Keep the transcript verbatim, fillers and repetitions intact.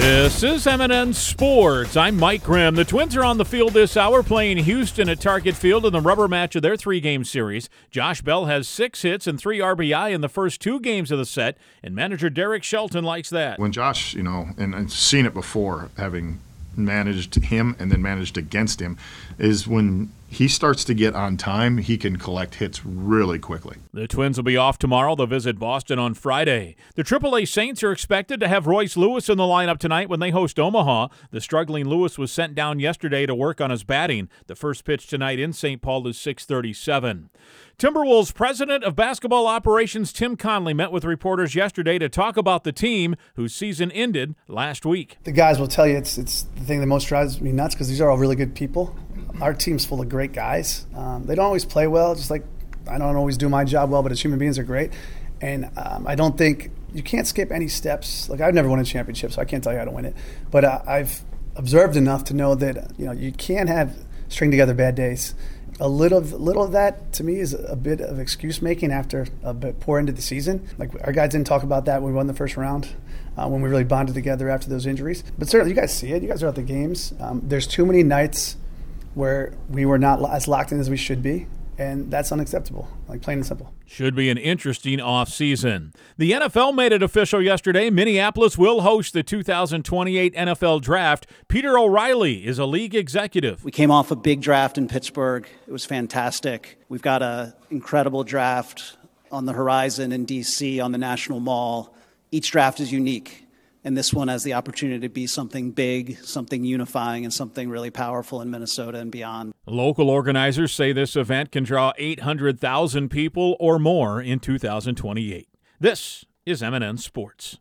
This is M and N Sports. I'm Mike Grimm. The Twins are on the field this hour playing Houston at Target Field in the rubber match of their three-game series. Josh Bell has six hits and three R B I in the first two games of the set, and manager Derek Shelton likes that. When Josh, you know, and I've seen it before, having managed him and then managed against him, is when he starts to get on time, he can collect hits really quickly. The Twins will be off tomorrow. They'll visit Boston on Friday. The triple A Saints are expected to have Royce Lewis in the lineup tonight when they host Omaha. The struggling Lewis was sent down yesterday to work on his batting. The first pitch tonight in Saint Paul is six thirty-seven. Timberwolves president of basketball operations Tim Connelly met with reporters yesterday to talk about the team whose season ended last week. The guys will tell you it's it's the thing that most drives me nuts because these are all really good people. Our team's full of great guys. Um, they don't always play well, just like I don't always do my job well, but as human beings are great. And um, I don't think you can't skip any steps. Like I've never won a championship, so I can't tell you how to win it. But uh, I've observed enough to know that you know you can't have string together bad days. A little, little of that to me is a bit of excuse making after a bit poor end of the season. Like our guys didn't talk about that when we won the first round, uh, when we really bonded together after those injuries. But certainly, you guys see it. You guys are at the games. Um, there's too many nights where we were not as locked in as we should be, and that's unacceptable. Like plain and simple. Should be an interesting offseason. The N F L made it official yesterday. Minneapolis will host the two thousand twenty-eight N F L Draft. Peter O'Reilly is a league executive. We came off a big draft in Pittsburgh. It was fantastic. We've got an incredible draft on the horizon in D C on the National Mall. Each draft is unique, and this one has the opportunity to be something big, something unifying, and something really powerful in Minnesota and beyond. Local organizers say this event can draw eight hundred thousand people or more in two thousand twenty-eight. This is M and N Sports.